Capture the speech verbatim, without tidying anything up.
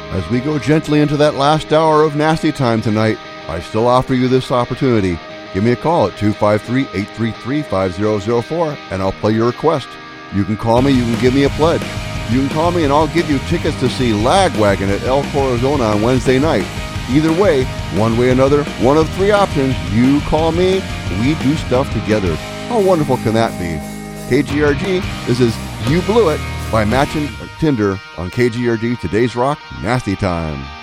As we go gently into that last hour of Nasty Time tonight, I still offer you this opportunity. Give me a call at two five three, eight three three, five zero zero four and I'll play your request. You can call me, you can give me a pledge. You can call me and I'll give you tickets to see Lagwagon at El Corazon on Wednesday night. Either way, one way or another, one of three options. You call me, we do stuff together. How wonderful can that be? K G R G, this is You Blew It by Matchin' Tinder on K G R G Today's Rock Nasty Time.